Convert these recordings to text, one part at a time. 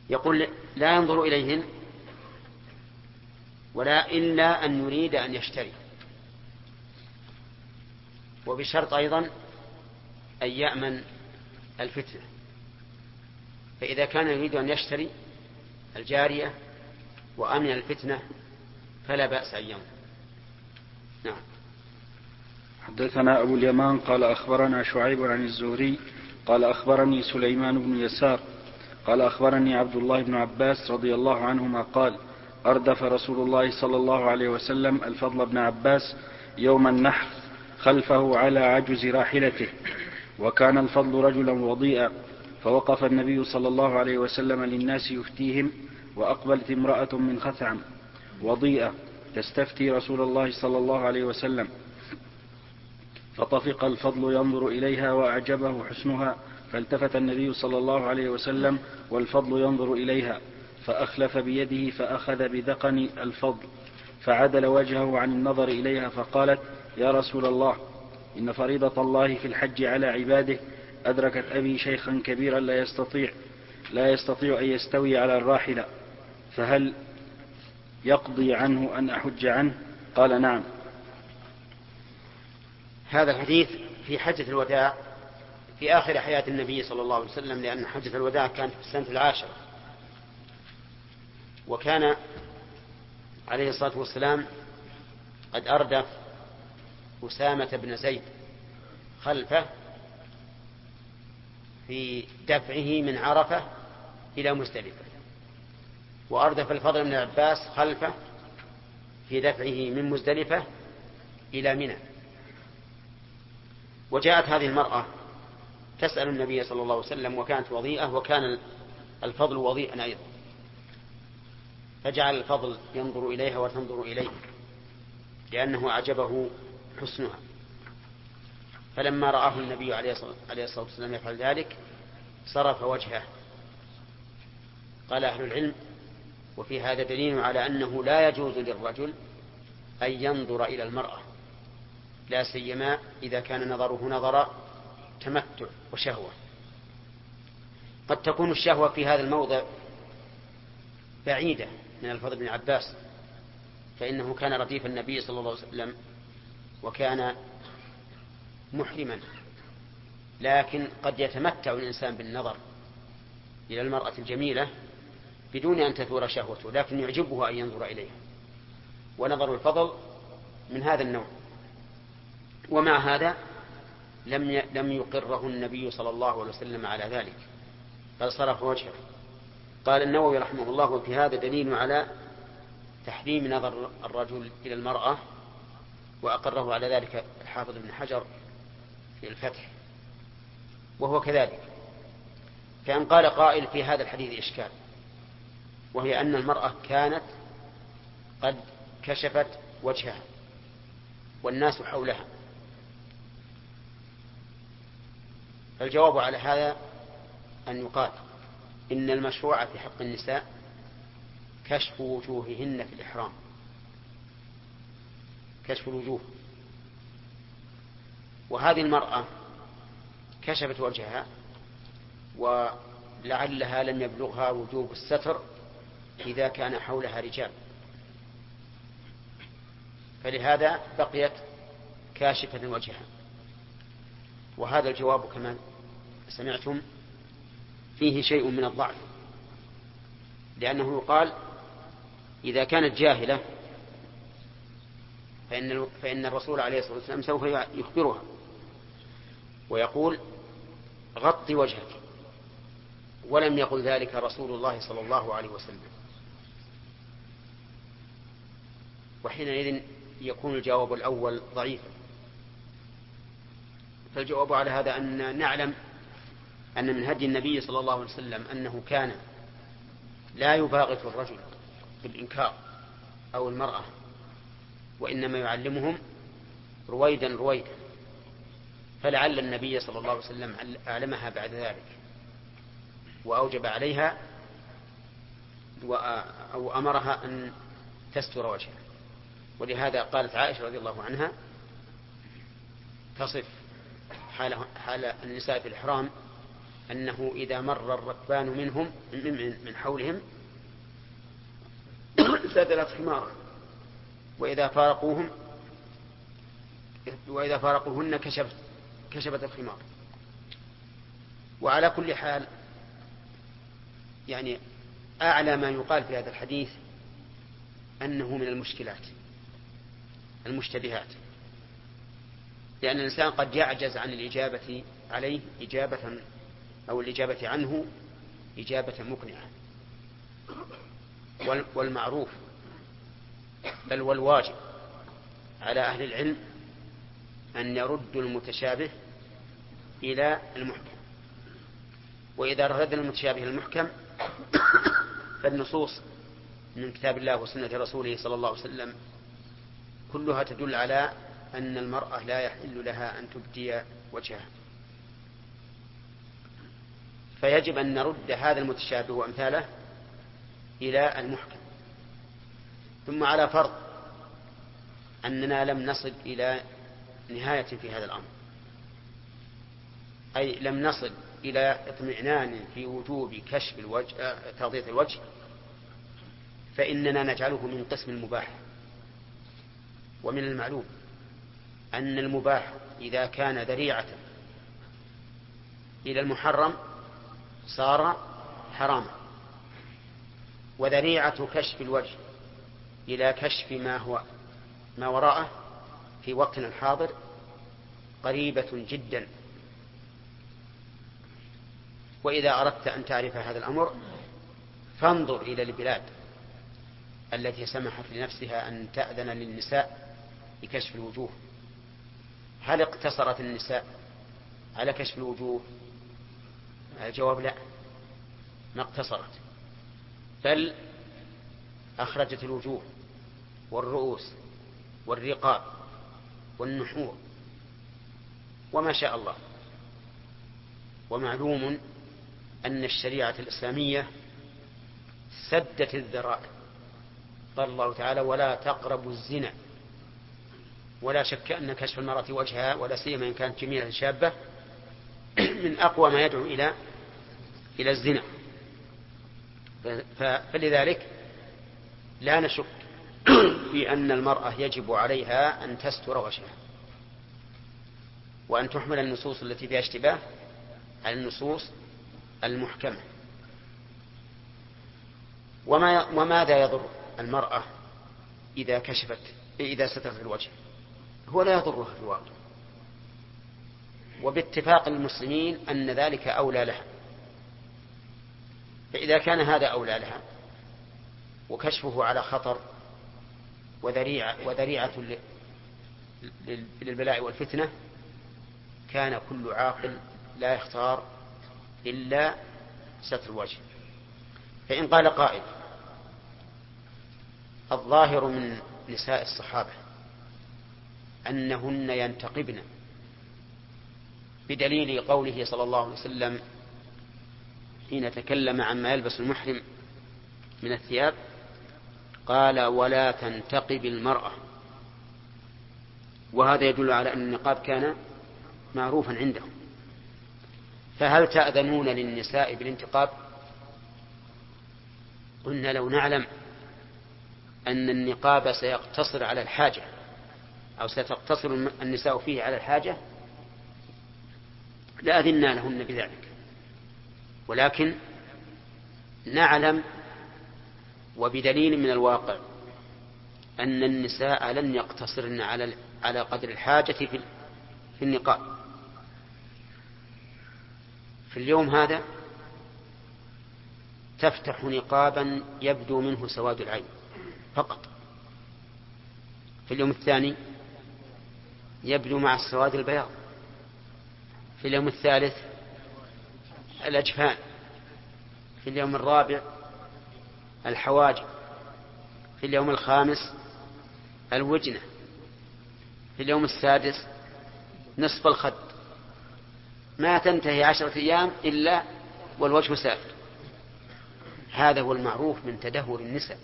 يقول لا ينظر إليهن ولا إلا أن يريد أن يشتري، وبشرط أيضا أن يأمن الفتنة. فإذا كان يريد أن يشتري الجارية وأمن الفتنة فلا بأس أن ينظر. نعم. حدثنا أبو اليمان قال أخبرنا شعيب عن الزهري قال أخبرني سليمان بن يسار قال أخبرني عبد الله بن عباس رضي الله عنهما قال أردف رسول الله صلى الله عليه وسلم الفضل بن عباس يوم النحر خلفه على عجز راحلته، وكان الفضل رجلا وضيئا، فوقف النبي صلى الله عليه وسلم للناس يفتيهم، وأقبلت امرأة من خثعم وضيئة تستفتي رسول الله صلى الله عليه وسلم، فطفق الفضل ينظر إليها وأعجبه حسنها، فالتفت النبي صلى الله عليه وسلم والفضل ينظر إليها، فأخلف بيده فأخذ بذقن الفضل فعدل وجهه عن النظر إليها، فقالت: يا رسول الله، إن فريضة الله في الحج على عباده أدركت أبي شيخا كبيرا لا يستطيع أن يستوي على الراحلة، فهل يقضي عنه أن أحج عنه؟ قال: نعم. هذا الحديث في حجة الوداع في آخر حياة النبي صلى الله عليه وسلم، لأن حجة الوداع كانت في السنة 10، وكان عليه الصلاة والسلام قد أردف أسامة بن زيد خلفه في دفعه من عرفة إلى مزدلفة، وأردف الفضل بن عباس خلفه في دفعه من مزدلفة إلى منى. وجاءت هذه المرأة تسأل النبي صلى الله عليه وسلم، وكانت وضيئة، وكان الفضل وضيئا أيضا، فجعل الفضل ينظر إليها وتنظر إليه لأنه أعجبه حسنها. فلما رآه النبي عليه الصلاة والسلام يفعل ذلك صرف وجهه. قال أهل العلم: وفي هذا دليل على أنه لا يجوز للرجل أن ينظر إلى المرأة، لا سيما إذا كان نظره نظر تمتع وشهوة. قد تكون الشهوة في هذا الموضع بعيدة من الفضل بن عباس، فإنه كان رديف النبي صلى الله عليه وسلم وكان محرما، لكن قد يتمتع الإنسان بالنظر إلى المرأة الجميلة بدون أن تثور شهوته، لكن يعجبه أن ينظر إليها، ونظر الفضل من هذا النوع. ومع هذا لم يقره النبي صلى الله عليه وسلم على ذلك، بل صرف وجهه. قال النووي رحمه الله: وفي هذا دليل على تحريم نظر الرجل إلى المرأة، وأقره على ذلك الحافظ ابن حجر في الفتح. وهو كذلك. فإن قال قائل: في هذا الحديث إشكال، وهي أن المرأة كانت قد كشفت وجهها والناس حولها، فالجواب على هذا أن يقال: إن المشروع في حق النساء كشف وجوههن في الإحرام، كشف الوجوه، وهذه المرأة كشفت وجهها ولعلها لم يبلغها وجوب الستر إذا كان حولها رجال، فلهذا بقيت كاشفة وجهها. وهذا الجواب كما سمعتم فيه شيء من الضعف، لأنه يقال: إذا كانت جاهلة فإن الرسول عليه الصلاة والسلام سوف يخبرها ويقول: غطي وجهك، ولم يقل ذلك رسول الله صلى الله عليه وسلم. وحينئذ يكون الجواب الأول ضعيفا. فالجواب على هذا أن نعلم أن من هدي النبي صلى الله عليه وسلم أنه كان لا يباغت الرجل بالإنكار أو المرأة، وإنما يعلمهم رويدا رويدا، فلعل النبي صلى الله عليه وسلم أعلمها بعد ذلك وأوجب عليها أو أمرها أن تستر وجهها. ولهذا قالت عائشة رضي الله عنها تصف حال النساء في الإحرام أنه إذا مر الركبان منهم من حولهم سدلت خماره، وإذا فارقوهن كشفت الخمار. وعلى كل حال يعني أعلى ما يقال في هذا الحديث أنه من المشكلات المشتبهات، لأن الإنسان قد يعجز عن الإجابة عليه الإجابة عنه إجابة مقنعة. والمعروف بل والواجب على أهل العلم أن يردوا المتشابه إلى المحكم، وإذا ردنا المتشابه إلى المحكم فالنصوص من كتاب الله وسنة رسوله صلى الله عليه وسلم كلها تدل على أن المرأة لا يحل لها أن تبدي وجهها، فيجب أن نرد هذا المتشابه وأمثاله إلى المحكم. ثم على فرض أننا لم نصل إلى نهاية في هذا الأمر، أي لم نصل إلى اطمئنان في وجوب كشف تغطية الوجه، فإننا نجعله من قسم المباح. ومن المعلوم أن المباح إذا كان ذريعة إلى المحرم صار حراما، وذريعة كشف الوجه إلى كشف ما وراءه في وقتنا الحاضر قريبة جدا. وإذا أردت أن تعرف هذا الأمر فانظر إلى البلاد التي سمحت لنفسها أن تأذن للنساء بكشف الوجوه. هل اقتصرت النساء على كشف الوجوه؟ الجواب لا، ما اقتصرت، بل أخرجت الوجوه والرؤوس والرقاب والنحور وما شاء الله. ومعلوم أن الشريعة الإسلامية سدت الذرائع، قال الله تعالى: ولا تقربوا الزنا. ولا شك أن كشف المرأة وجهها ولا سيما إن كانت جميلة شابة من أقوى ما يدعو إلى الزنا. فلذلك لا نشك في أن المرأة يجب عليها أن تستر وجهها، وأن تحمل النصوص التي فيها اشتباه على النصوص المحكمة. وماذا يضر المرأة إذا سترت الوجه؟ هو لا يضرها في الواقع، وباتفاق المسلمين أن ذلك أولى لها. فإذا كان هذا أولى لها وكشفه على خطر وذريعة للبلاء والفتنة، كان كل عاقل لا يختار إلا ستر الوجه. فإن قال قائل: الظاهر من نساء الصحابة أنهن ينتقبن بدليل قوله صلى الله عليه وسلم حين تكلم عما يلبس المحرم من الثياب قال: ولا تنتقب المرأة. وهذا يدل على أن النقاب كان معروفا عندهم. فهل تأذنون للنساء بالانتقاب؟ قلنا: لو نعلم أن النقاب سيقتصر على الحاجة أو ستقتصر النساء فيه على الحاجة لأذنا لهن بذلك، ولكن نعلم وبدليل من الواقع أن النساء لن يقتصرن على قدر الحاجة في النقاب. في اليوم هذا تفتح نقابا يبدو منه سواد العين فقط، في اليوم الثاني يبدو مع السواد البياض، في اليوم الثالث الأجفان، في اليوم الرابع الحواجب، في اليوم الخامس الوجنة، في اليوم السادس نصف الخد. ما تنتهي 10 أيام إلا والوجه سافر. هذا هو المعروف من تدهور النساء،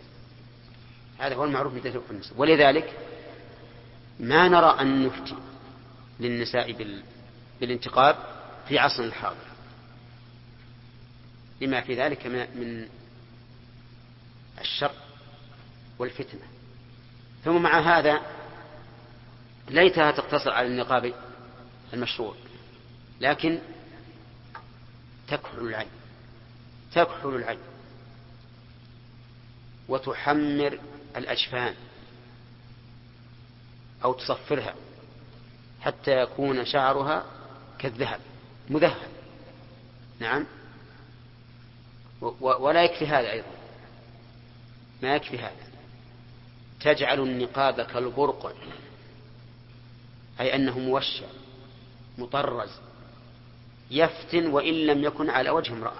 ولذلك ما نرى أن نفتي للنساء بالانتقاب في عصر الحاضر، لما في ذلك من الشر والفتنة. ثم مع هذا ليتها تقتصر على النقاب المشروع، لكن تكحل العين وتحمر الأجفان أو تصفرها حتى يكون شعرها كالذهب مذهب. نعم. ولا يكفي هذا أيضا، ما يكفي هذا، تجعل النقاب كالبرقع، أي أنه موشع مطرز يفتن وإن لم يكن على وجه امرأة.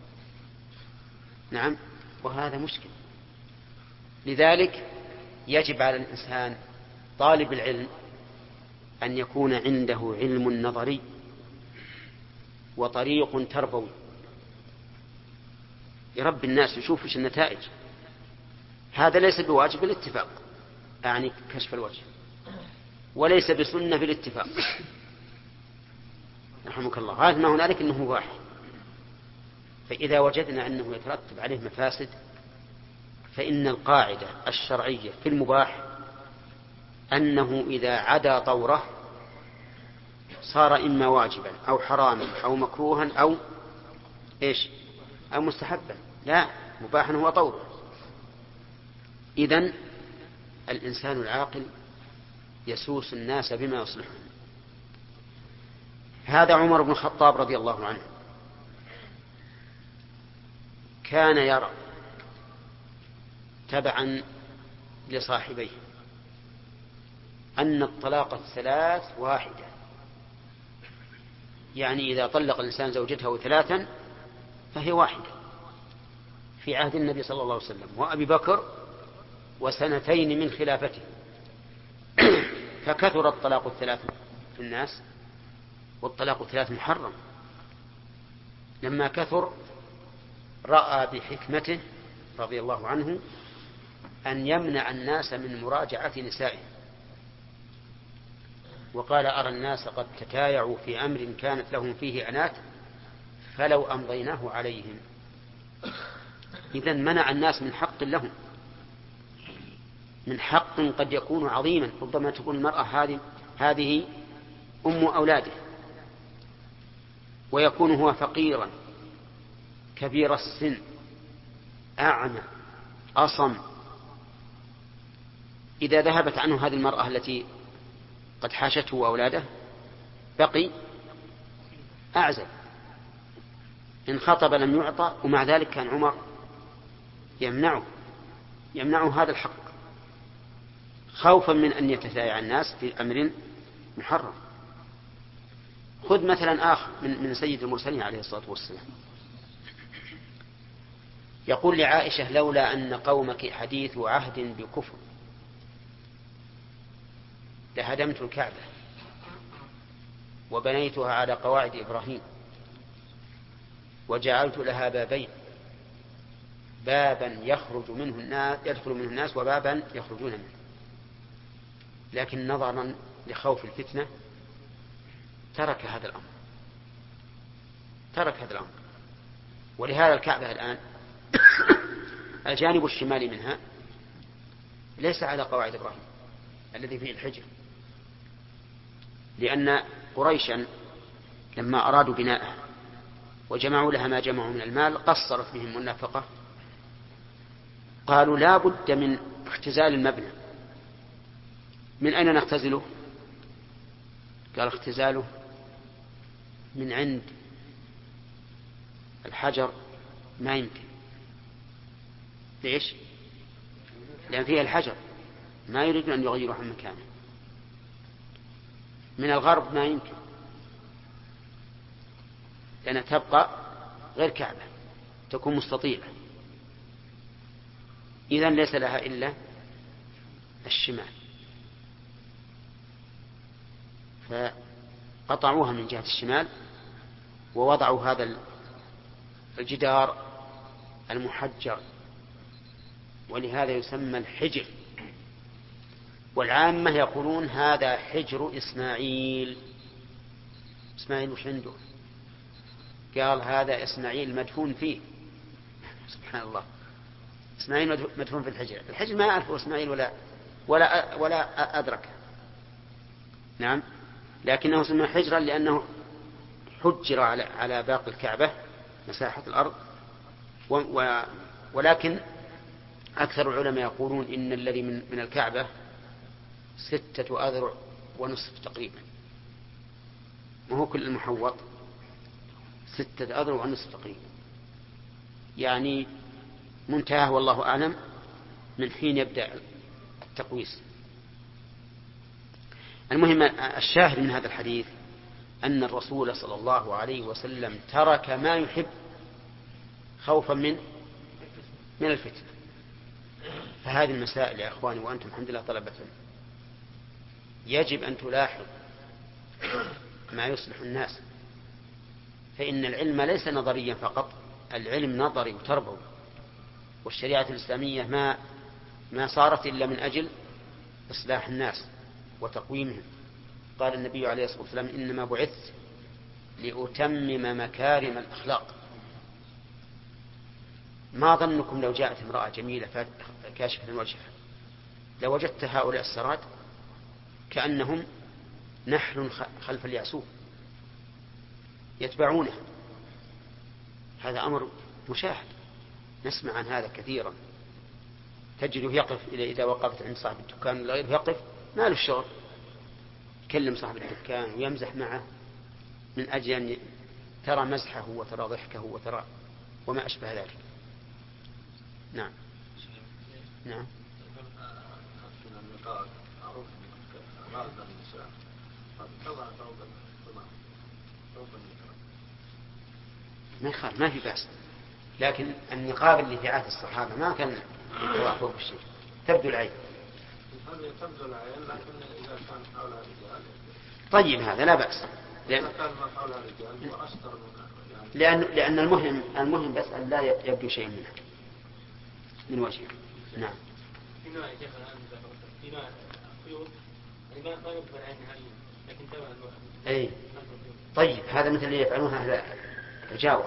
نعم. وهذا مشكل. لذلك يجب على الإنسان طالب العلم أن يكون عنده علم نظري وطريق تربوي يربي الناس يشوف ايش النتائج. هذا ليس بواجب بالاتفاق، يعني كشف الوجه، وليس بسنة بالاتفاق رحمك الله. غاية ما هنالك أنه مباح. فإذا وجدنا أنه يترتب عليه مفاسد فإن القاعدة الشرعية في المباح أنه إذا عدا طوره صار إما واجبا أو حراما أو مكروها أو أو مستحبا. لا، مباحا هو طوره. إذن الإنسان العاقل يسوس الناس بما يصلحهم. هذا عمر بن الخطاب رضي الله عنه كان يرى تبعا لصاحبيه أن الطلاق الثلاث واحدة، يعني إذا طلق الإنسان زوجته 3 فهي واحدة، في عهد النبي صلى الله عليه وسلم وأبي بكر وسنتين من خلافته. فكثر الطلاق 3 في الناس، والطلاق 3 محرم. لما كثر رأى بحكمته رضي الله عنه أن يمنع الناس من مراجعة نسائه، وقال: أرى الناس قد تتايعوا في أمر كانت لهم فيه عنات فلو أمضيناه عليهم. إذن منع الناس من حق لهم، من حق قد يكون عظيما. ربما تكون المرأة هذه أم أولاده، ويكون هو فقيرا كبير السن أعمى أصم. إذا ذهبت عنه هذه المرأة التي قد حاشته أولاده بقي أعزل، إن خطب لم يعطى. ومع ذلك كان عمر يمنعه هذا الحق خوفا من أن يتسايع الناس في أمر محرم. خذ مثلا آخر من سيد المرسلين عليه الصلاة والسلام، يقول لعائشة: لولا أن قومك حديث عهد بكفر لهدمت الكعبة وبنيتها على قواعد إبراهيم وجعلت لها بابين، بابا يدخل منه الناس وبابا يخرجون منه، لكن نظرا لخوف الفتنة ترك هذا الأمر. ولهذا الكعبة الآن الجانب الشمالي منها ليس على قواعد إبراهيم الذي فيه الحجر، لأن قريشا لما أرادوا بناءها وجمعوا لها ما جمعوا من المال قصرت بهم النفقة، قالوا لا بد من اختزال المبنى. من أين نختزله؟ قال: اختزاله من عند الحجر ما يمكن. ليش؟ لأن فيها الحجر ما يريدون أن يغيروا عن مكانه. من الغرب ما يمكن، لأنها تبقى غير كعبة، تكون مستطيلة. إذن ليس لها إلا الشمال، فقطعوها من جهة الشمال ووضعوا هذا الجدار المحجر، ولهذا يسمى الحجر. والعامة يقولون هذا حجر إسماعيل. إسماعيل وش عنده؟ قال هذا إسماعيل مدفون فيه. سبحان الله، إسماعيل مدفون في الحجر. الحجر ما يعرفه إسماعيل ولا أدركه. نعم، لكنه سمى حجرا لأنه حجر على باقي الكعبة مساحة الأرض. ولكن أكثر العلماء يقولون إن الذي من الكعبة 6 أذرع ونصف تقريبا، وهو كل المحوط 6 أذرع ونصف تقريبا، يعني منتهى والله أعلم من حين يبدأ التقويس. المهم الشاهد من هذا الحديث أن الرسول صلى الله عليه وسلم ترك ما يحب خوفا من الفتنة. فهذه المسائل يا أخواني وأنتم الحمد لله طلبة يجب أن تلاحظ ما يصلح الناس، فإن العلم ليس نظريا فقط، العلم نظري وتربوي. والشريعة الإسلامية ما صارت إلا من أجل إصلاح الناس وتقويمهم. قال النبي عليه الصلاة والسلام إنما بعثت لأتمم مكارم الأخلاق. ما ظنكم لو جاءت امرأة جميلة كاشفة الوجه لوجدت هؤلاء السراد كأنهم نحل خلف اليعسوب يتبعونه. هذا أمر مشاهد، نسمع عن هذا كثيرا. تجده يقف إذا وقفت عند صاحب الدكان غيره يقف ما له الشغل، يكلم صاحب الدكان ويمزح معه من أجل أن ترى مزحه وترى ضحكه وترى وما أشبه ذلك. نعم نعم. ما يخاف، ما في بأس، لكن النقاب اللي في عهد الصحابة ما كان يضع فوق الشيء، تبدو العين. تبدو العين، لكن إذا كان حولها رجال طيب هذا لا بأس، لأن المهم بس أن لا يبدو شيء منها من وجهه. نعم. أي طيب، هذا مثل اللي يفعلونها أهل الجاوة،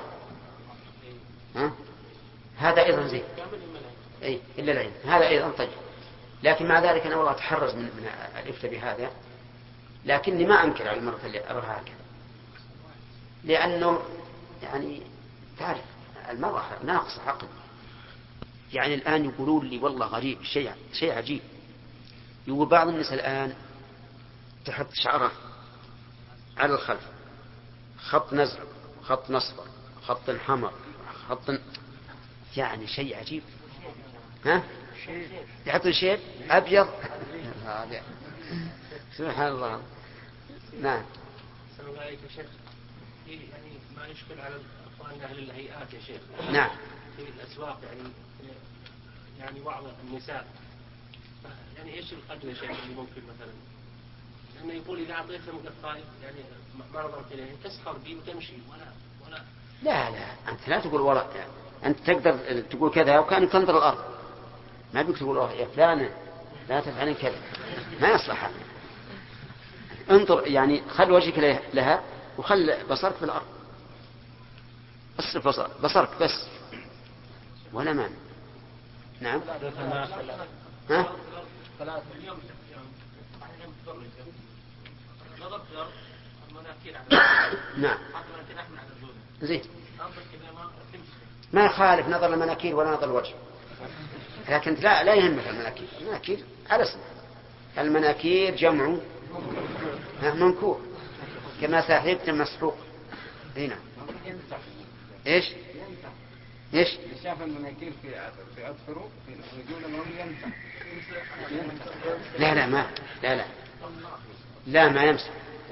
هذا أيضا زين. أي إلا العين هذا أيضا طيب، لكن مع ذلك أنا والله أتحرز من الإفتاء بهذا، لكني ما أنكر على المرة اللي أراها هكذا، لأنه يعني تعرف المرأة ناقصة عقل. يعني الآن يقولون لي والله غريب شيء عجيب، يقول بعض الناس الآن تحط شعره على الخلف خط نزرق خط نصفر خط حمر خط، يعني شيء عجيب. يحط شيء أبيض سبحان الله. نعم. السلام عليكم يا شيخ. يعني ما يشكل على اخواننا اهل الهيئات يا شيخ. نعم. في الاسواق يعني بعض النساء يعني ايش القدر يا شيخ اللي ممكن مثلا، لانه يقول اذا اعطيته مقطعين يعني ما نظرت اليه تسخر بي وتمشي ولا لا انت لا تقول ولا، يعني انت تقدر تقول كذا وكان تنظر الارض، ما بيك تقول يا فلانة لا تفعلين كذا، ما يصلح هذا. انظر يعني خل وجهك لها وخل بصرك في الأرض، اصرف بصرك بس ولا مانع. نعم. ها؟ نعم زين، ما يخالف نظر المناكير ولا نظر الوجه، لكن لا يهمك المناكير على اسمه. المناكير جمع منكور كما ساحبت مسحوق. هنا ايش شاف المناكير في أظفره في رجول الرجل لا ما يمسح،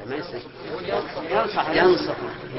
ينصح.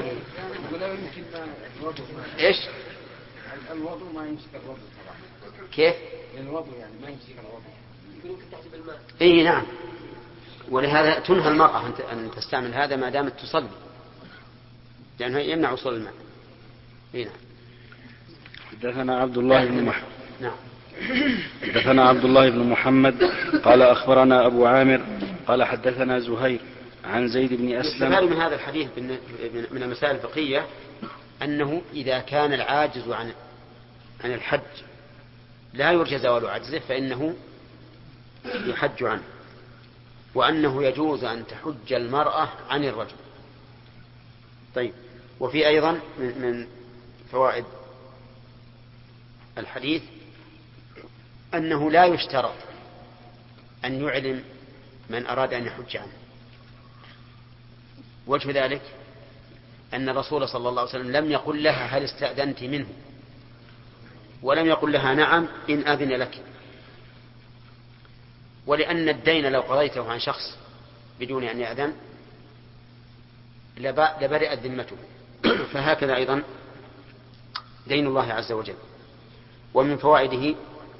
ايش الوضوء ما يمسك الوضوء طبعا. كيف الوضوء يعني ما يمسك الوضوء. اي نعم، ولهذا تنهى المرأة أن تستعمل هذا ما دامت تصلي، لأنه يمنع وصول الماء. نعم. حدثنا عبد الله بن محمد. نعم. حدثنا عبد الله بن محمد قال أخبرنا أبو عامر قال حدثنا زهير عن زيد بن أسلم. يستفاد من هذا الحديث من المسائل الفقهية أنه إذا كان العاجز عن الحج لا يرجى زوال عجزه فإنه يحج عنه، وأنه يجوز أن تحج المرأة عن الرجل. طيب، وفي أيضا من فوائد الحديث أنه لا يشترط أن يعلم من أراد أن يحج عنه. وجه ذلك أن الرسول صلى الله عليه وسلم لم يقل لها هل استأذنت منه، ولم يقل لها نعم إن أذن لك، ولأن الدين لو قضيته عن شخص بدون أن يأذن لبرئت ذمته. فهكذا أيضا دين الله عز وجل. ومن فوائده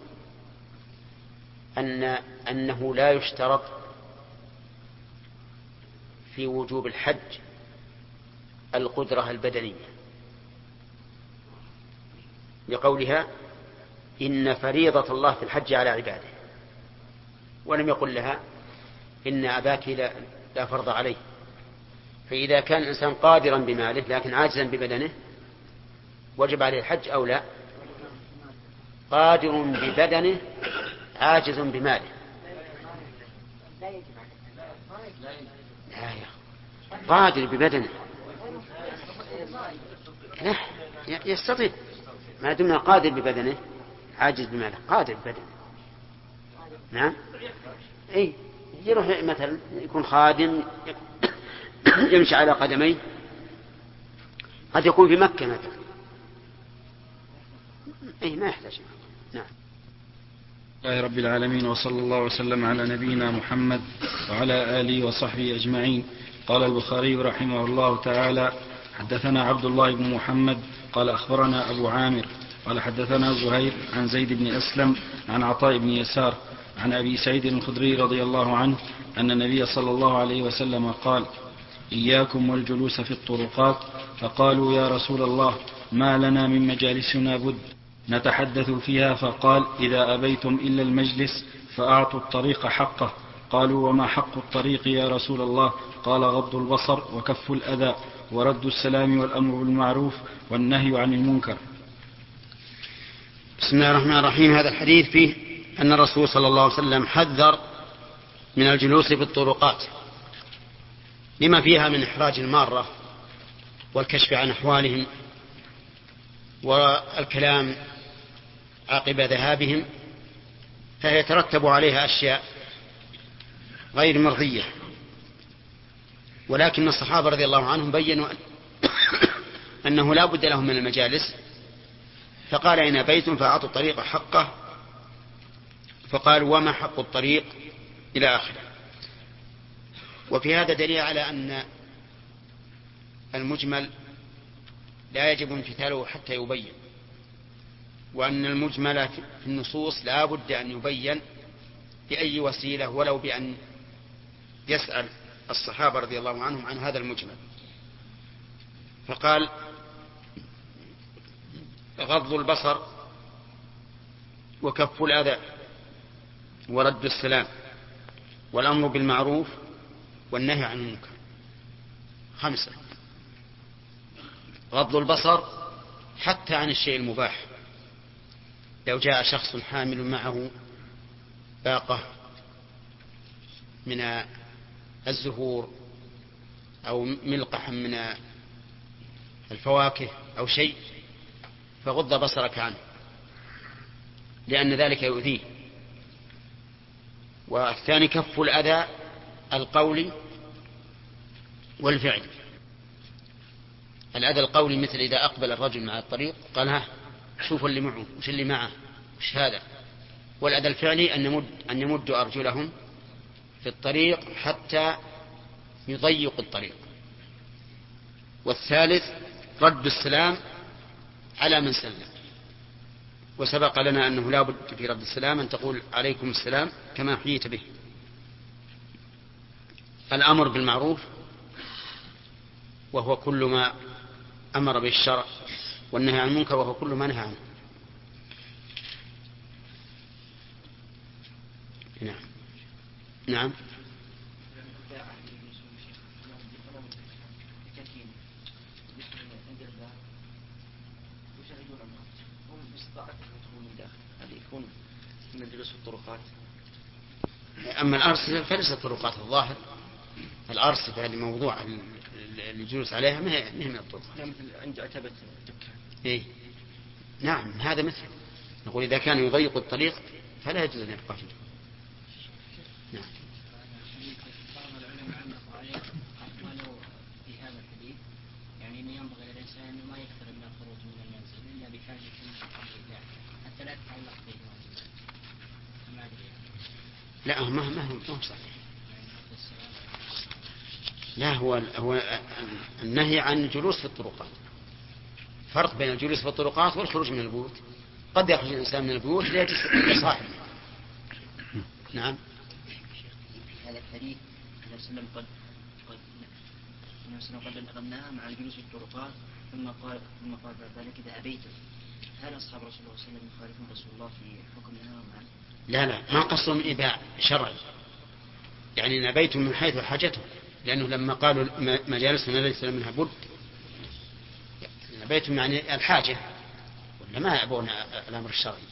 أنه لا يشترط في وجوب الحج القدرة البدنية، لقولها إن فريضة الله في الحج على عباده، ولم يقل لها إن أباك لا فرض عليه. فإذا كان الإنسان قادرا بماله لكن عاجزا ببدنه وجب عليه الحج أو لا؟ قادر ببدنه عاجز بماله. لا، قادر ببدنه لا يستطيع، ما دمنا قادر ببدنه عاجز بماله. قادر ببدنه نعم، اي يروح مثلا يكون خادم يمشي على قدميه، قد يكون في مكة مثلا، اي ما يحتاج. نعم. الله رب العالمين، وصلى الله وسلم على نبينا محمد وعلى آله وصحبه أجمعين. قال البخاري رحمه الله تعالى: حدثنا عبد الله بن محمد قال أخبرنا أبو عامر قال حدثنا زهير عن زيد بن أسلم عن عطاء بن يسار عن أبي سعيد الخدري رضي الله عنه أن النبي صلى الله عليه وسلم قال: إياكم والجلوس في الطرقات. فقالوا: يا رسول الله، ما لنا من مجالسنا بد نتحدث فيها؟ فقال: إذا أبيتم إلا المجلس فأعطوا الطريق حقه. قالوا: وما حق الطريق يا رسول الله؟ قال: غض البصر وكف الأذى ورد السلام والأمر بالمعروف والنهي عن المنكر. بسم الله الرحمن الرحيم. هذا الحديث فيه أن الرسول صلى الله عليه وسلم حذر من الجلوس في الطرقات لما فيها من إحراج المارة والكشف عن أحوالهم والكلام عقب ذهابهم، فيترتب عليها أشياء غير مرضية. ولكن الصحابة رضي الله عنهم بيّنوا أنه لا بد لهم من المجالس، فقال: إن أبيتم فأعطوا الطريق حقه. فقالوا: وما حق الطريق؟ إلى آخره. وفي هذا دليل على أن المجمل لا يجب امتثاله حتى يبين، وأن المجمل في النصوص لا بد أن يبين بأي وسيلة ولو بأن يسأل الصحابة رضي الله عنهم عن هذا المجمل. فقال: غض البصر وكف الأذى ورد السلام والأمر بالمعروف والنهي عن المنكر. 5. غض البصر حتى عن الشيء المباح. لو جاء شخص حامل معه باقة من الزهور أو ملقح من الفواكه أو شيء، فغض بصرك عنه لأن ذلك يؤذيه. والثاني كف الأذى القولي والفعلي. الأذى القولي مثل إذا أقبل الرجل مع الطريق قال: ها شوفوا اللي معه، وش اللي معه، وش هذا. والأذى الفعلي أن يمدوا أرجلهم في الطريق حتى يضيق الطريق. والثالث رد السلام على من سلم. وسبق لنا أنه لا بد في رد السلام أن تقول: عليكم السلام كما حييت به. الأمر بالمعروف وهو كل ما أمر به الشرع، والنهي عن المنكر وهو كل ما نهى عنه. نعم. استطاعت أن يدخل من داخل هذا يكون من الجلوس في الطرقات. أما الأرصفة فليست طرقات الظاهر، الأرصفة اللي موضوع الجلوس عليها ما هي من الطرقات. لا مثل عند عتبة دكان. إيه نعم هذا مثل، نقول إذا كان يضيق الطريق فلا يجوز أن يبقى فيه. نعم. بعض العلماء قالوا في هذا الحديث يعني أنه ينبغي للإنسان أنه ما يكثر من الخروج من المنزل إلا بحاجة من قبل الله حتى لا تتعلق به ما أدري. لا ما هو صحيح. لا هو النهي عن الجلوس في الطرقات، فرق بين الجلوس في الطرقات والخروج من البيوت. قد يخرج الإنسان من البيوت ليجلس عند صاحبه. نعم. هذا الحديث النبي صلى الله عليه وسلم قد أغناها مع الجلوس في الطرقات ثم قال بعد ذلك إذا أبيتم. هل أصحاب رسول الله صلى الله عليه وسلم يخالفون رسول الله في حكمها معه؟ لا ما قصهم إباع شرعي، يعني نبيتم من حيث حاجته، لأنه لما قالوا مجالسنا ليس منها بد، نبيتم يعني الحاجة، ولا ما يعبون الأمر الشرعي.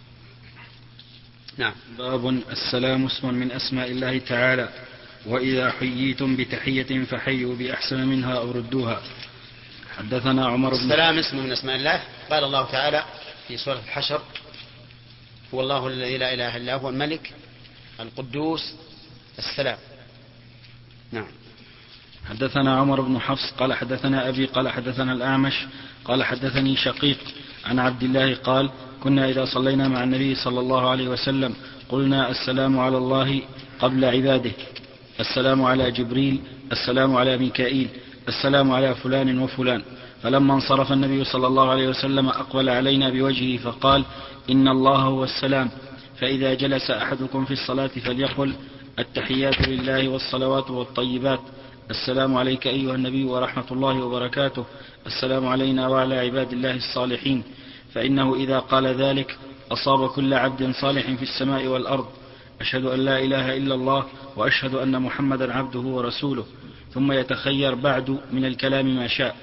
نعم. باب السلام اسم من أسماء الله تعالى، وإذا حييتم بتحية فحيوا بأحسن منها أو ردوها. حدثنا عمر بن السلام اسم من أسماء الله، قال الله تعالى في سورة الحشر: هو الله الذي لا إله إلا هو الملك القدوس السلام. نعم. حدثنا عمر بن حفص قال حدثنا أبي قال حدثنا الأعمش قال حدثني شقيق عن عبد الله قال: كنا إذا صلينا مع النبي صلى الله عليه وسلم قلنا: السلام على الله قبل عباده، السلام على جبريل، السلام على ميكائيل، السلام على فلان وفلان. فلما انصرف النبي صلى الله عليه وسلم أقبل علينا بوجهه فقال: إن الله هو السلام، فإذا جلس أحدكم في الصلاة فليقل: التحيات لله والصلوات والطيبات، السلام عليك أيها النبي ورحمة الله وبركاته، السلام علينا وعلى عباد الله الصالحين. فإنه إذا قال ذلك أصاب كل عبد صالح في السماء والأرض. أشهد أن لا إله إلا الله وأشهد أن محمدا عبده ورسوله. ثم يتخير بعد من الكلام ما شاء.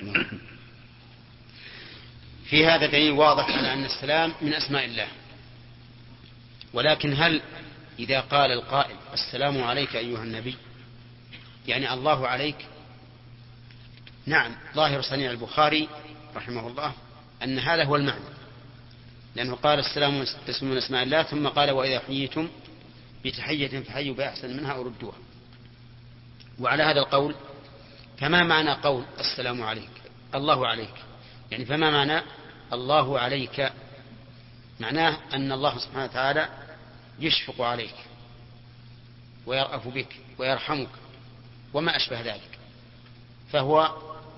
في هذا دليل واضح على أن السلام من أسماء الله، ولكن هل إذا قال القائل: السلام عليك أيها النبي، يعني الله عليك؟ نعم، ظاهر صنيع البخاري رحمه الله أن هذا هو المعنى، لأنه قال السلام اسم من أسماء الله، ثم قال: وإذا حييتم بتحية فحيوا بأحسن منها أو ردوها. وعلى هذا القول فما معنى قول السلام عليك الله عليك؟ يعني فما معنى الله عليك؟ معناه أن الله سبحانه وتعالى يشفق عليك ويرأف بك ويرحمك وما أشبه ذلك، فهو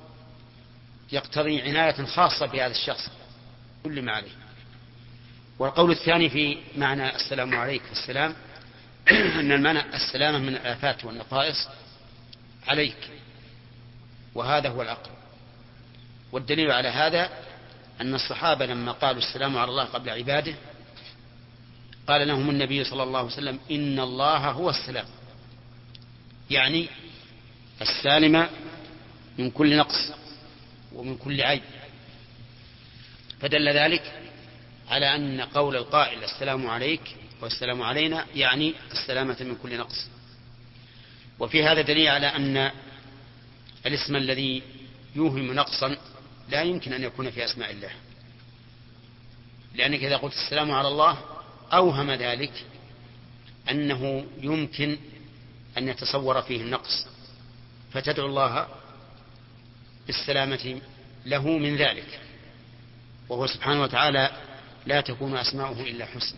يقتضي عناية خاصة بهذا الشخص كل ما عليه. والقول الثاني في معنى السلام عليك السلام أن المعنى السلامة من الآفات والنقائص عليك، وهذا هو الأقرب. والدليل على هذا أن الصحابة لما قالوا السلام على الله قبل عباده قال لهم النبي صلى الله عليه وسلم: إن الله هو السلام، يعني السالم من كل نقص ومن كل عيب. فدل ذلك على أن قول القائل السلام عليك والسلام علينا يعني السلامة من كل نقص. وفي هذا دليل على أن الاسم الذي يوهم نقصا لا يمكن أن يكون في أسماء الله، لأنك إذا قلت السلام على الله أوهم ذلك أنه يمكن أن يتصور فيه النقص، فتدعو الله بالسلامة له من ذلك، وهو سبحانه وتعالى لا تكون أسماؤه إلا حسنى.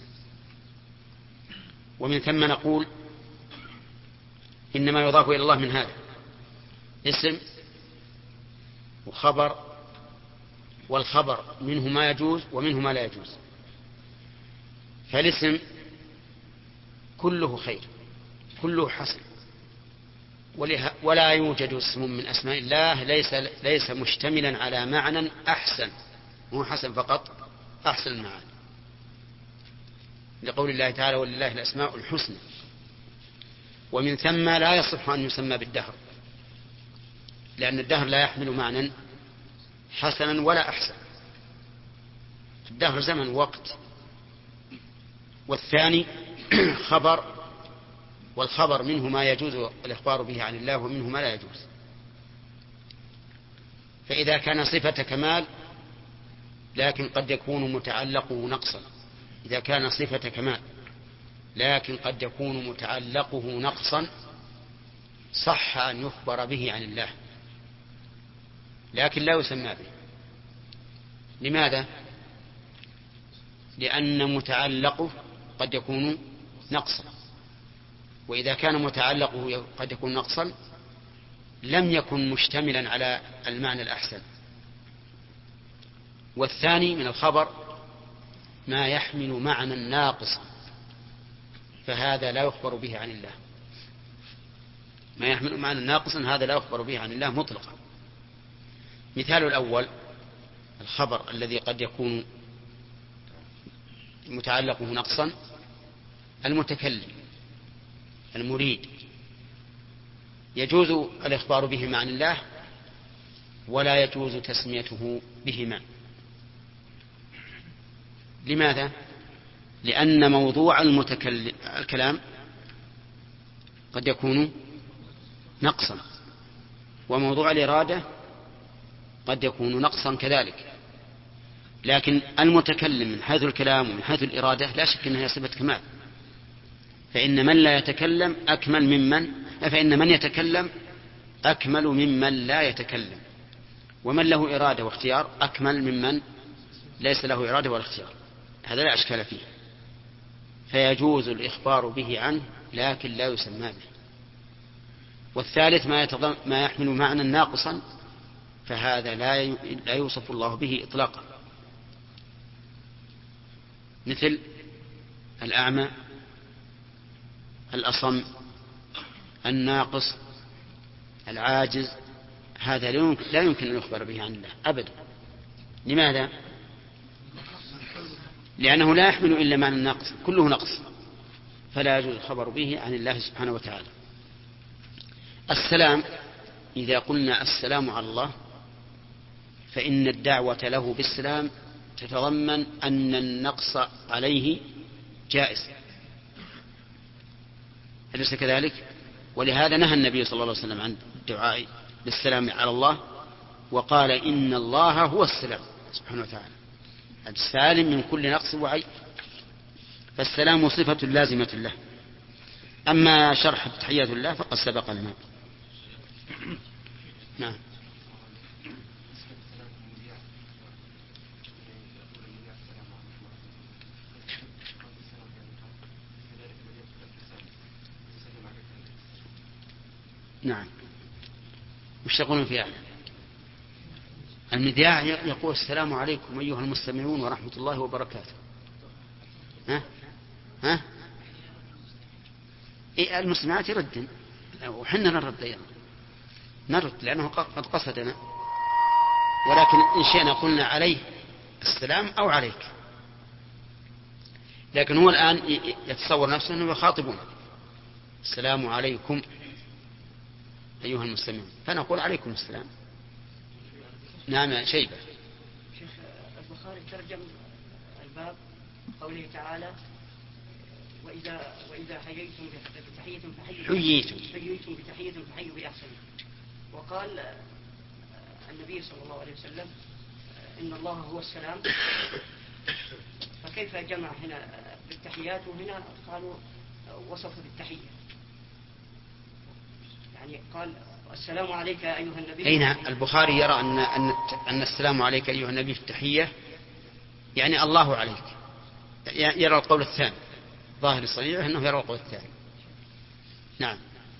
ومن ثم نقول إنما يضاف إلى الله من هذا اسم وخبر، والخبر منه ما يجوز ومنه ما لا يجوز. فالاسم كله خير كله حسن، ولا يوجد اسم من أسماء الله ليس مشتملا على معنى أحسن، مو حسن فقط، أحسن المعاني، لقول الله تعالى: ولله الأسماء الحسنى. ومن ثم لا يصح أن يسمى بالدهر، لأن الدهر لا يحمل معنى حسنا ولا أحسن، الدهر زمن وقت. والثاني خبر، والخبر منه ما يجوز الإخبار به عن الله ومنه ما لا يجوز. فإذا كان صفة كمال لكن قد يكون متعلقه نقصا، إذا كان صفة كمال لكن قد يكون متعلقه نقصا صح أن يخبر به عن الله، لكن لا يسمى به. لماذا؟ لأن متعلقه قد يكون نقصا، وإذا كان متعلقه قد يكون نقصا لم يكن مشتملا على المعنى الأحسن. والثاني من الخبر ما يحمل معنى ناقصا، فهذا لا يخبر به عن الله. ما يحمل معنى ناقصا هذا لا يخبر به عن الله مطلقا. مثال الأول الخبر الذي قد يكون متعلقه نقصا، المتكلم المريد يجوز الإخبار به عن الله ولا يجوز تسميته بهما. لماذا؟ لأن موضوع الكلام قد يكون نقصا، وموضوع الإرادة قد يكون نقصا كذلك. لكن المتكلم من حيث الكلام ومن حيث الإرادة لا شك أنها صفة كمال، فإن من لا يتكلم أكمل فإن من يتكلم أكمل ممن لا يتكلم، ومن له إرادة واختيار أكمل ممن ليس له إرادة ولا اختيار. هذا لا أشكال فيه، فيجوز الإخبار به عنه لكن لا يسمى به. والثالث ما يحمل معنى ناقصا، فهذا لا يوصف الله به إطلاقا، مثل الأعمى، الأصم، الناقص، العاجز، هذا لا يمكن أن يخبر به عن الله أبدا. لماذا؟ لأنه لا يحمل إلا معنى ناقص، كله نقص، فلا يجوز الخبر به عن الله سبحانه وتعالى. السلام، إذا قلنا السلام على الله فإن الدعوة له بالسلام تتضمن أن النقص عليه جائز، أليس كذلك؟ ولهذا نهى النبي صلى الله عليه وسلم عن الدعاء بالسلام على الله، وقال إن الله هو السلام سبحانه وتعالى السالم من كل نقص وعيب، فالسلام صفة لازمة له. أما شرح تحيات الله فقد سبق لنا. نعم. نعم. وش يقولون فيها؟ المذياع يقول السلام عليكم أيها المستمعون ورحمة الله وبركاته. ها؟ إيه المستمعات يردن وحنا نرد أيضا، نرد لأنه قد قصدنا، ولكن إن شئنا قلنا عليه السلام أو عليك، لكن هو الآن يتصور نفسه أنه يخاطبون السلام عليكم أيها المستمعون، فنقول عليكم السلام. نعم يا شيبة. شيخ البخاري ترجم الباب قوله تعالى وإذا حييتم بتحية فحيوا بأحسن، وقال النبي صلى الله عليه وسلم إن الله هو السلام، فكيف جمع هنا بالتحيات وهنا قالوا وصفوا بالتحية؟ يعني قال السلام عليك أيها النبي. أين البخاري يرى أن السلام عليك أيها النبي في التحية يعني الله عليك، يرى القول الثاني، ظاهر الصحيح أنه يرى القول الثاني. نعم.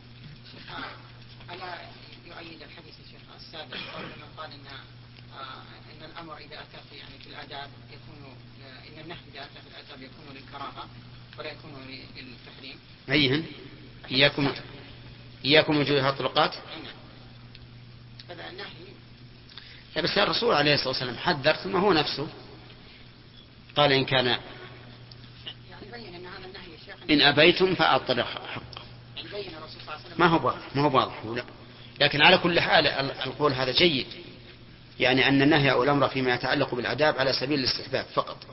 ألا يؤيد الحديث الشيخ السابق لما قال إن الأمر إذا أتى يعني في الآداب يكون، إن النهي إذا أتى في الآداب يكون للكراهة ولا يكون للتحريم. أيهن؟ إياكم وجوه الطرقات. هذا النهي. لا بس الرسول عليه الصلاة والسلام حذر، ثم هو نفسه قال إن كان يعني بين أن هذا النهي الشيخ إن أبيتم فأعطوا حقه. يعني بين الرسول صلى الله عليه وسلم ما هو واضح لا. لكن على كل حال القول هذا جيد، يعني أن النهي أو الأمر فيما يتعلق بالآداب على سبيل الاستحباب فقط.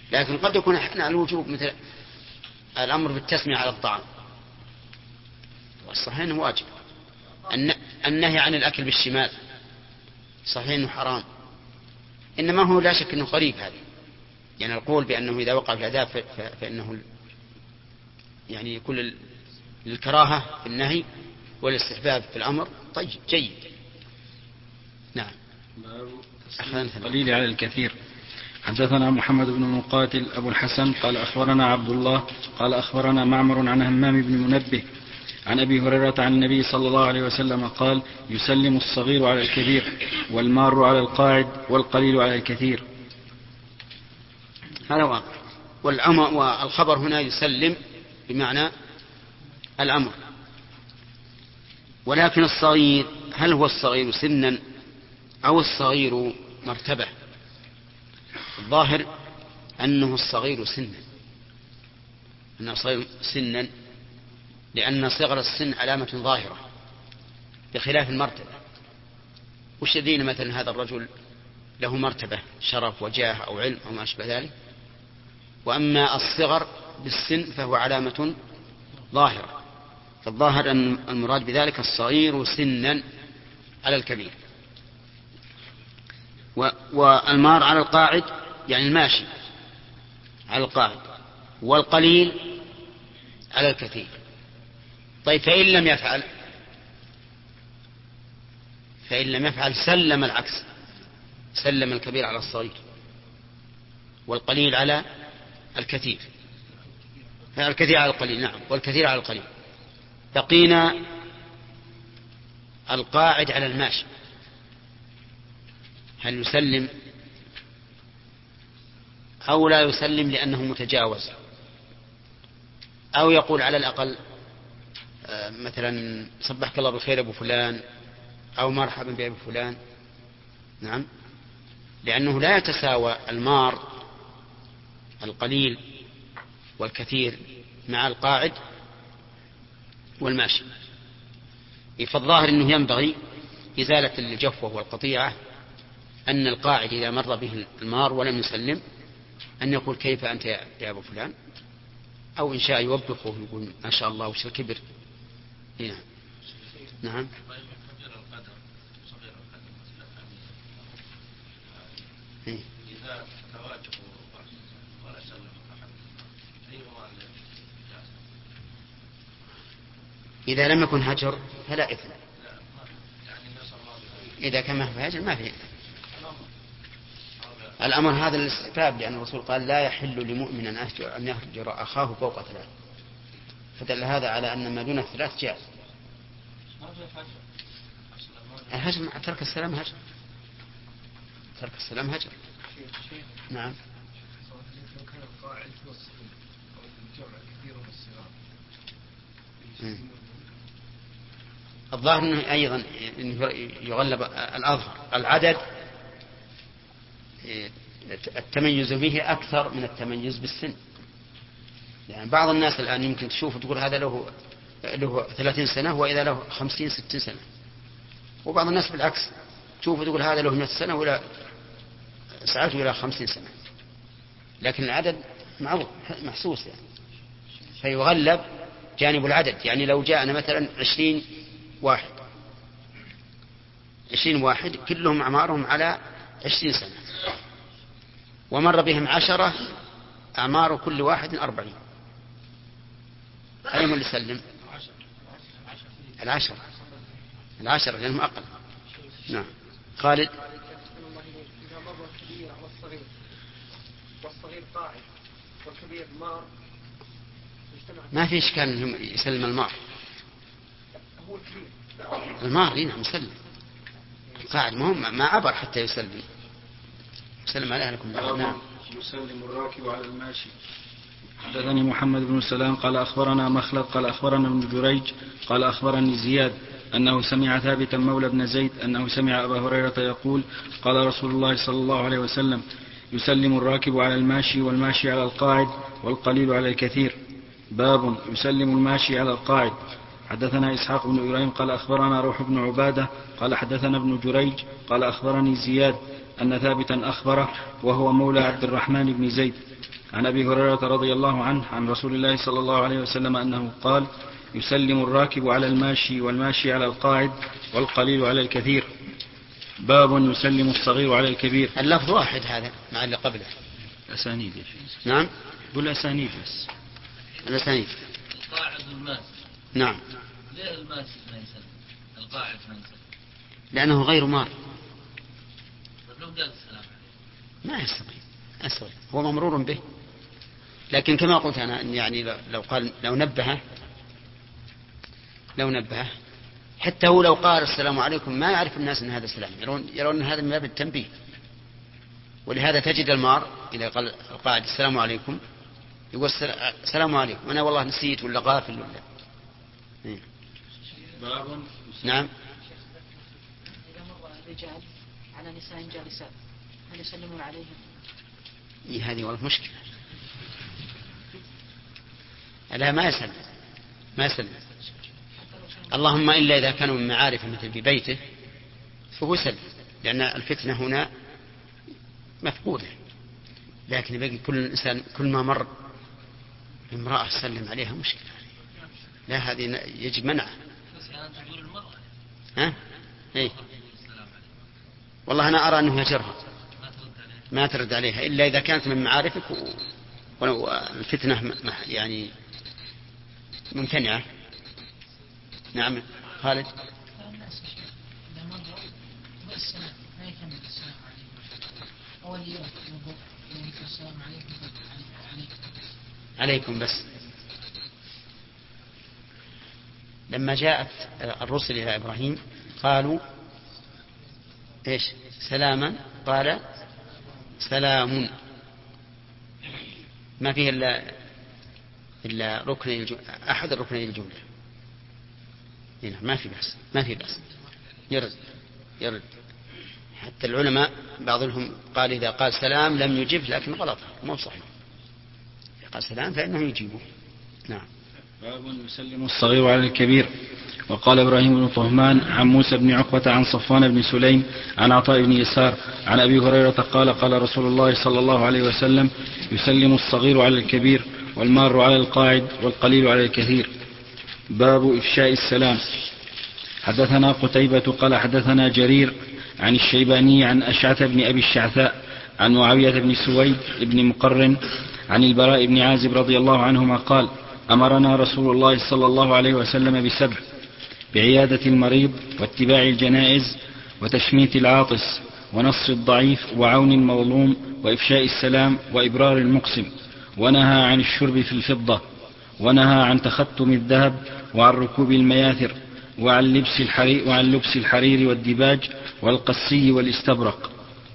لكن قد يكون أحيانا الوجوب مثل الأمر بالتسمية على الطعام، والصحيح أنه واجب. النهي عن الأكل بالشمال صحيح أنه حرام، إنما هو لا شك أنه قريب هذا، يعني القول بأنه إذا وقع في الآداب فإنه يعني يكون للكراهة في النهي والاستحباب في الأمر. طيب جيد. نعم. قليل على الكثير. حدثنا محمد بن مقاتل أبو الحسن قال أخبرنا عبد الله قال أخبرنا معمر عن همام بن منبه عن أبي هريرة عن النبي صلى الله عليه وسلم قال: يسلم الصغير على الكبير والمار على القاعد والقليل على الكثير. هذا واقع. والخبر هنا يسلم بمعنى الأمر. ولكن الصغير هل هو الصغير سنا أو الصغير مرتبة؟ الظاهر أنه الصغير سنا، لأن صغر السن علامة ظاهرة بخلاف المرتبة. وش يدين مثلا هذا الرجل له مرتبة شرف وجاه أو علم أو ما أشبه ذلك، وأما الصغر بالسن فهو علامة ظاهرة. فالظاهر أن المراد بذلك الصغير سنا على الكبير. والمار على القاعد يعني الماشي على القاعد، والقليل على الكثير. طيب فإن لم يفعل سلم العكس، سلم الكبير على الصغير والقليل على الكثير، الكثير على القليل. نعم، والكثير على القليل. بقينا القاعد على الماشي، هل يسلم أو لا يسلم لأنه متجاوز، أو يقول على الأقل مثلا صبحك الله بالخير أبو فلان أو مرحبا بأبو فلان. نعم، لأنه لا يتساوى المار القليل والكثير مع القاعد والماشي. فالظاهر أنه ينبغي إزالة الجفوة والقطيعة، أن القاعد إذا مر به المار ولم يسلم أن يقول كيف أنت يا أبو فلان، أو إن شاء يوبخه يقول ما شاء الله وش الكبر. هنا. نعم. إذا تواجهوا ولا سلم أحد إذا لم يكن هجر فلا إثم. إذا كان ما في هجر ما في إثم. الأمر هذا الاستحباب، لأن الرسول قال لا يحل لمؤمن أن يهجر أخاه فوق 3، فدل هذا على أن ما دون 3 جائز. الهجر مع ترك السلام هجر، ترك السلام هجر. نعم. الظاهر أنه أيضا يغلب الأظهر العدد، التميز به أكثر من التميز بالسن. يعني بعض الناس الآن يمكن تشوف تقول هذا له 30 سنة وإذا له 50-60 سنة، وبعض الناس بالعكس تشوف تقول هذا له 100 سنة ولا سعته إلى 50 سنة، لكن العدد معروف محسوس يعني، فيغلب جانب العدد. يعني لو جاءنا مثلا 20 واحد كلهم أعمارهم على 20 سنة، ومر بهم 10 أعمار كل واحد 40، أيهم اللي سلم؟ 10 لأنهم أقل. نعم. خالد. إذا مر الكبير على الصغير والصغير قاعد والكبير مار ما في إشكال أنهم يسلم المار. هو الكبير المار نعم يسلم، القاعد ما عبر حتى يسلم عليه لكم. نعم. يسلم الراكب على الماشي. حدثني محمد بن سلام قال أخبرنا مخلد قال أخبرنا ابن جريج قال أخبرني زياد أنه سمع ثابتا مولى بن زيد أنه سمع أبا هريرة يقول قال رسول الله صلى الله عليه وسلم: يسلم الراكب على الماشي والماشي على القاعد والقليل على الكثير. باب يسلم الماشي على القاعد. حدثنا إسحاق بن إبراهيم قال أخبرنا روح بن عبادة قال حدثنا ابن جريج قال أخبرني زياد أن ثابتا أخبره وهو مولى عبد الرحمن بن زيد عن أبي هريرة رضي الله عنه عن رسول الله صلى الله عليه وسلم أنه قال: يسلم الراكب على الماشي والماشي على القاعد والقليل على الكثير. باب يسلم الصغير على الكبير. اللفظ واحد هذا مع اللي قبله. أسانيد يا شيخ. نعم. قل أسانيد بس. الأسانيد. القاعد والماشي. نعم. ليه الماشي ما يسلم؟ القاعد ما يسلم. لأنه غير مار. طيب لو قال السلام عليكم. ما يستطيع. هو ممرور به. لكن كما قلت أنا يعني لو قال لو نبهه حتى هو لو قال السلام عليكم ما يعرف الناس أن هذا السلام، يرون هذا من باب التنبيه. ولهذا تجد المار إذا قال القاعد السلام عليكم يقول السلام عليكم، أنا والله نسيت ولا غافل ولا. باب. نعم. إذا مر الرجال على نساء جالسات هل يسلمون عليهم؟ هذه والله مشكلة. لا ما يسلم. اللهم إلا إذا كانوا من معارفه مثل في بيته فهو يسلم، لأن الفتنة هنا مفقودة. لكن يبقى كل إنسان كل ما مر امرأة سلم عليها مشكلة. لا هذه يجب منعها. ها؟ إيه؟ والله أنا أرى أنه يجرها ما ترد عليها إلا إذا كانت من معارفك والفتنة يعني ممتنعة. نعم خالد. عليكم بس. لما جاءت الرسل إلى إبراهيم قالوا إيش؟ سلاما. قال سلام. ما فيه إلا ركن أحد الركنين الجملة. هنا ما في بأس يرد. حتى العلماء بعضهم قال إذا قال سلام لم يجب، لكن غلط مو صحيح. إذا قال سلام فإنه يجيبه. نعم. باب يسلم الصغير على الكبير. وقال إبراهيم بن طهمان عن موسى بن عقبة عن صفوان بن سليم عن عطاء بن يسار عن أبي هريرة قال: قال رسول الله صلى الله عليه وسلم: يسلم الصغير على الكبير والمار على القاعد والقليل على الكثير. باب إفشاء السلام. حدثنا قتيبة قال حدثنا جرير عن الشيباني عن أشعث بن أبي الشعثاء عن معاوية بن سويد بن مقرن عن البراء بن عازب رضي الله عنهما قال: أمرنا رسول الله صلى الله عليه وسلم بسبع: بعيادة المريض واتباع الجنائز وتشميت العاطس ونصر الضعيف وعون المظلوم وإفشاء السلام وإبرار المقسم، ونهى عن الشرب في الفضة، ونهى عن تختم الذهب وعن ركوب المياثر وعن لبس الحرير والديباج والقسي والاستبرق.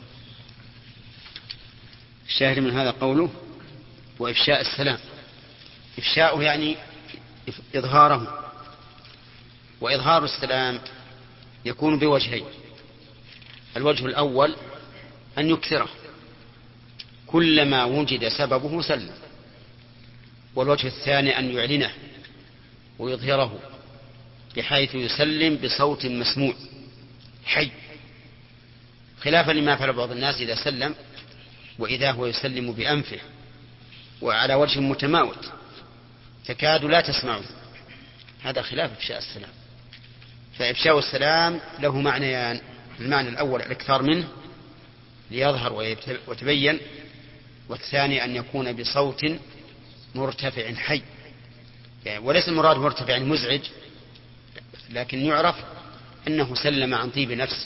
الشاهد من هذا قوله وإفشاء السلام. إفشاؤه يعني إظهاره، وإظهار السلام يكون بوجهين: الوجه الأول أن يكثره كلما وجد سببه سلم، والوجه الثاني أن يعلنه ويظهره بحيث يسلم بصوت مسموع حي، خلافا لما فعل بعض الناس إذا سلم وإذا هو يسلم بأنفه وعلى وجه متماوت تكاد لا تسمعه. هذا خلاف إفشاء السلام. فإفشاء السلام له معنيان: المعنى الأول الإكثار منه ليظهر ويتبين، والثاني أن يكون بصوت مرتفع حي، يعني وليس المراد مرتفع مزعج، لكن يعرف أنه سلم عن طيب نفس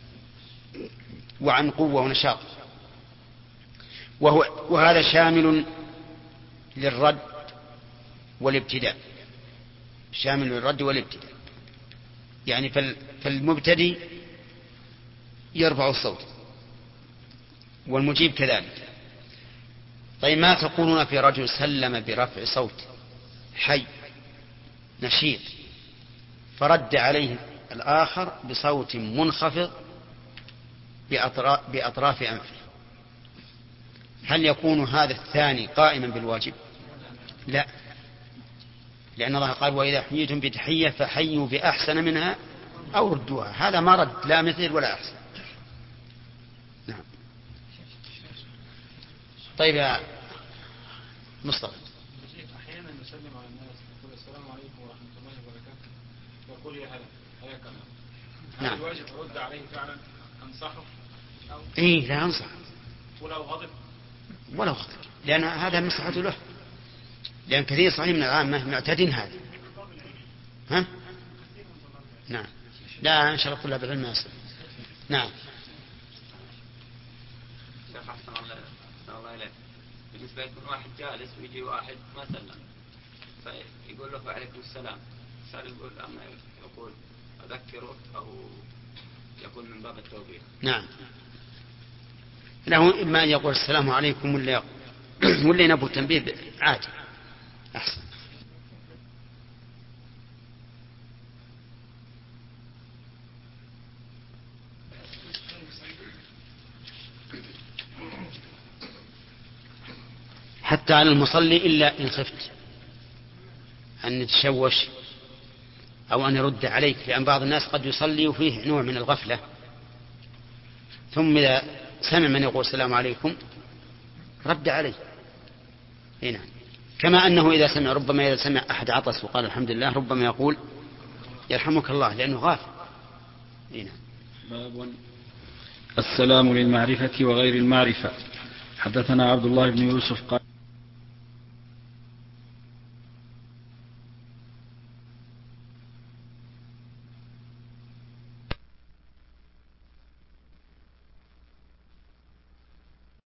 وعن قوة ونشاط. وهذا شامل للرد والابتداء، شامل للرد والابتداء. يعني فالمبتدي يرفع الصوت والمجيب كذلك. طيب ما تقولون في رجل سلم برفع صوت حي نشيط فرد عليه الآخر بصوت منخفض بأطراف أنفه؟ هل يكون هذا الثاني قائما بالواجب؟ لا، لأن الله قال: وإذا حييتم بتحية فحيوا بأحسن منها أو ردوها. هذا ما رد لا مثل ولا أحسن. نعم. طيب مصطفى. أحيانا نسلم على الناس نقول السلام عليكم ورحمة الله وبركاته، يقول يا هلا حياك الله. نعم. هل الواجب أرد عليه فعلا أنصحه؟ إيه لا أنصح. ولو غضب؟ ولو غضب، لأن هذا مصلحة له، لأن كثير صحيح من العامة معتادين هذا. ها؟ نعم. لا إن شاء الله طلاب العلم يصل. نعم. شيخ أحسن الله إليك، بالنسبة يكون واحد جالس ويجي واحد ما سلم فيقول له وعليكم السلام، صار يقول أما يقول أذكره أو يقول من باب التوبيخ. نعم. له إما أن يقول السلام عليكم ولا ينبه التنبيه عادي أحسن. حتى على المصلي إلا إن خفت أن يتشوش أو أن يرد عليك، لأن بعض الناس قد يصلي وفيه نوع من الغفلة، ثم إذا سمع من يقول السلام عليكم رد عليه. هنا كما أنه إذا سمع، ربما إذا سمع أحد عطس وقال الحمد لله ربما يقول يرحمك الله لأنه غافل. هنا باب السلام للمعرفة وغير المعرفة. حدثنا عبد الله بن يوسف قال